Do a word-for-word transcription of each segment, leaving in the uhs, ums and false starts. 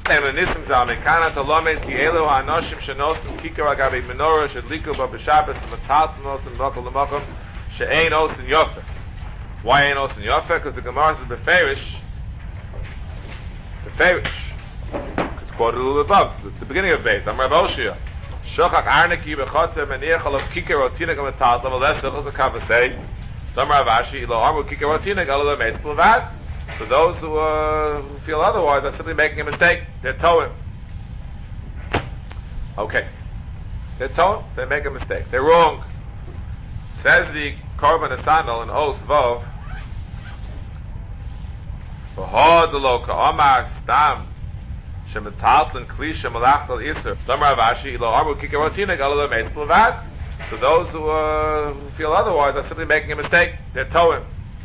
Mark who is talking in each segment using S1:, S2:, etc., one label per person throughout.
S1: Name the nisim zal mekana to lomen ki elu ha'anoshim shenostim kikar agabi menorah shedliku ba b'shabbos v'mataltnos and mokol l'mokom she'ein osin yofer. Why ain't osin yofer? Because the Gemara says beferish, beferish. It's quoted a little above, the beginning of base. I'm Rav Oshia. Shochach arneki b'chotzer meniach alav kikar otinik v'mataltnos v'lesach os a kavasei. Dam Rav Ashi lo amru kikar otinik alav meis plavad. For those who, uh, who feel otherwise, are simply making a mistake. They're towing. Okay. They're towing. They make a mistake. They're wrong. Says the Korban Asandal in Os Vov. V'hod lo ka'omar stam shemetaltlin klisha malachtal iser. Dam Rav Ashi lo amru kikarotinik ala meis plavad. For those who, uh, who feel otherwise, are simply making a mistake. They're towing.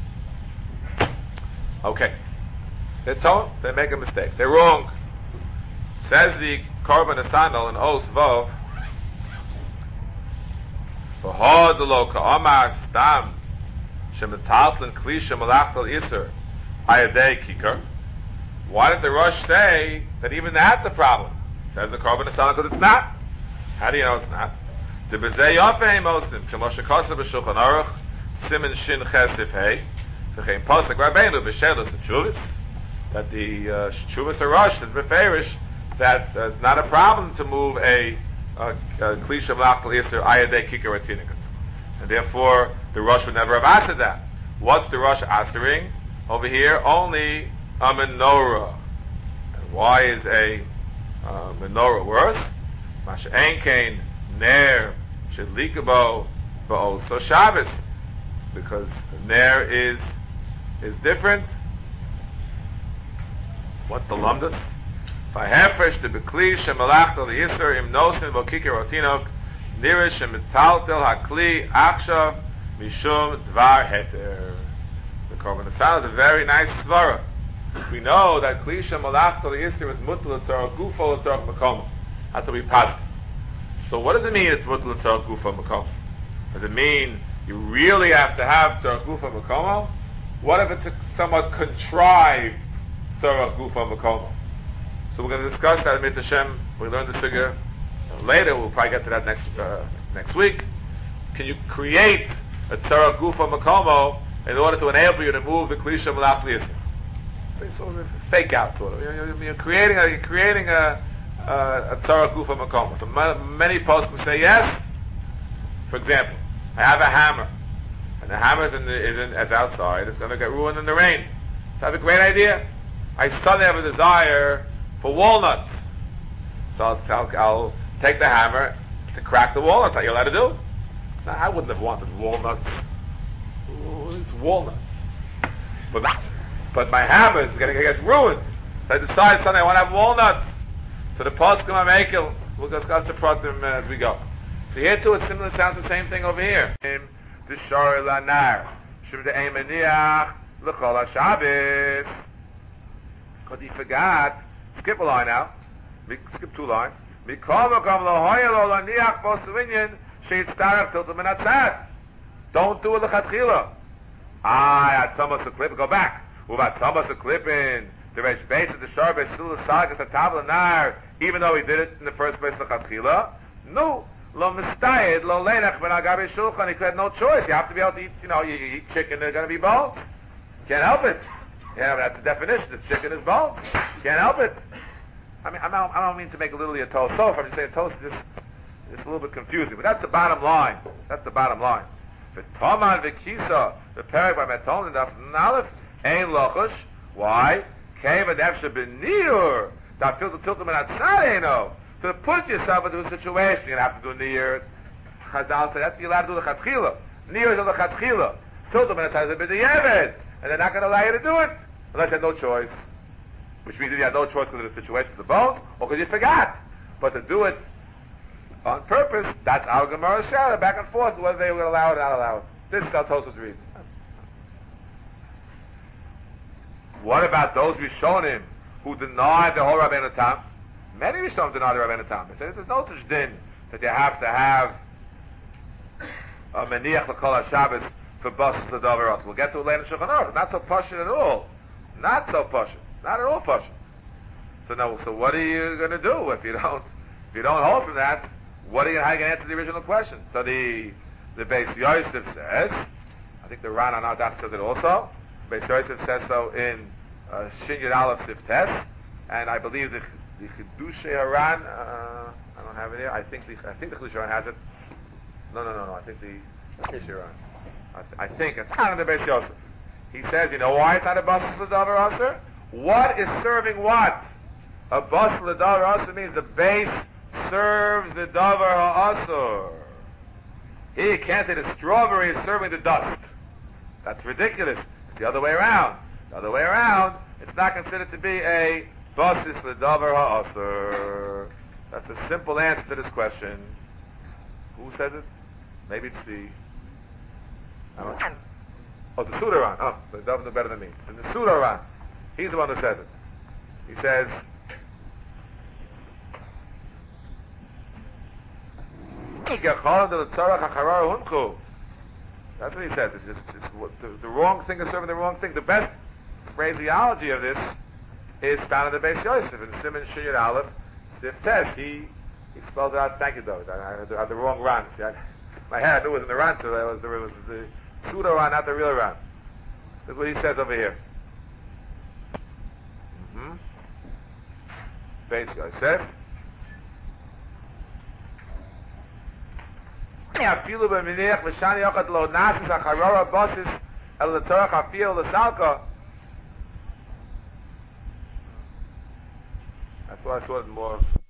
S1: Okay. They're told, they make a mistake. They're wrong. Says the Korban Asandal in Os Vov. V'hod lo ka'omar stam shemetaltlin klisha malachtal iser ayadei kikar. Why did the Rosh say that even that's a problem? Says the Korban Asandal because it's not. How do you know it's not? The bezei yofei mosim k'moshe kosa b'shulchan aruch simin shin chesif hey. That the uh, Shuvas Arash is beferish that uh, it's not a problem to move a klisha malachtal iser ayadei kikar atinikas, and therefore the Rosh would never have answered that. What's the Rosh answering over here? Only a menorah. And why is a uh, menorah worse? Masha enkein ner shedlikabo ba'oso Shabbos, because ner is is different. What's the lumdus? V'hefresh the bekli shemalachtal yiser im nosin v'kikir otinok nirish shemitaltel hakli achshav mishum dvar heter. The Korban Asandal is a very nice svara. We know that kli shemalachtal yiser is mutal etzorach gufo etzorach makom. That's what we pass. So what does it mean it's mutal etzorach gufo makom? Does it mean you really have to have tzorach gufa makomo? What if it's a somewhat contrived tzorach gufa makomo? So we're going to discuss that in Mitzvah Hashem. We learn the sugya later. We'll probably get to that next uh, next week. Can you create a tzorach gufa makomo in order to enable you to move the klisha malachtal iser? It's sort of fake out, sort of. You're, you're creating a you're creating a a, a tzorach gufa makomo. So many posts can say yes. For example, I have a hammer, and the hammer is in, the, is in as outside. It's going to get ruined in the rain. So I have a great idea. I suddenly have a desire for walnuts. So I'll, I'll, I'll take the hammer to crack the walnuts. Are you allowed to do? No, I wouldn't have wanted walnuts. Ooh, it's walnuts. But but my hammer is going to get ruined. So I decide suddenly I want to have walnuts. So the poskim I make, we'll discuss the pratim as we go. So here too, it similar sounds the same thing over here. The shor lanar shum de emeniach l'chol haShabbos. Because he forgot. Skip a line now. Skip two lines. Mikol makom lo hoya lo laniach bo suvinyan sheitztarach tiltum min hatzad. Don't do it l'chatchila. Ah, at Thomas a clip. Go back. Uvat Thomas a clipping. The Reish Beis of the shor besul sagas a tabla nar. Even though he did it in the first place l'chatchila. No. Lo mistayed, lo lenach ben agabi shulchan. He could have no choice. You have to be able to eat, you know, you, you eat chicken, there's going to be bones. Can't help it. Yeah, that's the definition. This chicken is bones. Can't help it. I mean, I don't, I don't mean to make a little a toast sofa. I'm just saying toast is just, just a little bit confusing. But that's the bottom line. That's the bottom line. V'toman v'kisa, the parak by Meton and Aleph, ein lochush. Why? Kei v'nefshe b'niyur. Da filter tiltum and atzad So to put yourself into a situation, you're going to have to do niyur. Chazal said, that's what you're allowed to do the chatchila. Niyur is the chatchila. Tiltum and atzad is a b'diyevet. And they're not going to allow you to do it. Unless you have no choice. Which means that you have no choice because of the situation of the bones, or because you forgot. But to do it on purpose, that's our Gemara Shara, back and forth, whether they will allow it or not allow it. This is how Tosfos reads. What about those Rishonim who denied the whole Rabbeinu Tam? Many Rishonim deny the Rabbeinu Tam. They say there's no such din that you have to have a Meniach L'Kol HaShabbos for Bas Tzadav. We'll get to it later in Shulchan Aruch. Not so pashut at all. Not so pashut. Not at all pashut. So now, so what are you going to do if you don't, if you don't hold from that? What are you, how are you going to answer the original question? So the the Beis Yosef says, I think the Ran on our daf says it also. Beis Yosef says so in uh, Shin Yud Aleph Sif Tes, and I believe the the Chiddushei Haran. Uh, I don't have it here. I think the I think the Chiddushei Haran has it. No, no, no, no. I think the Chiddushei Haran. I, th- I think it's kind of the Beis Yosef. He says, you know why it's not a basel l'davar aser? What is serving what? A basel l'davar aser means the base serves the davar ha'asur. Here you can't say the strawberry is serving the dust. That's ridiculous. It's the other way around. The other way around, it's not considered to be a basis l'davar ha'asur. That's a simple answer to this question. Who says it? Maybe it's the... I don't know. Oh, it's the Sudaran. Oh, so it doesn't know better than me. It's in the Sudaran. He's the one who says it. He says... That's what he says. It's, it's, it's, the, the wrong thing is serving the wrong thing. The best phraseology of this is found in the Beis Yosef in Siman Shin Yud Aleph Sif Tes. He he spells it out. Thank you, though. I, I, I had the wrong Ran. See, I, my head I knew it was in the Ran. So it was the, it was the pseudo Ran, not the real Ran. That's what he says over here. Mm-hmm. Beis Yosef. Afilu b'minich v'shani yochad lo nasis acharora basis el l'tzorach afil l'salka. I thought I saw it more.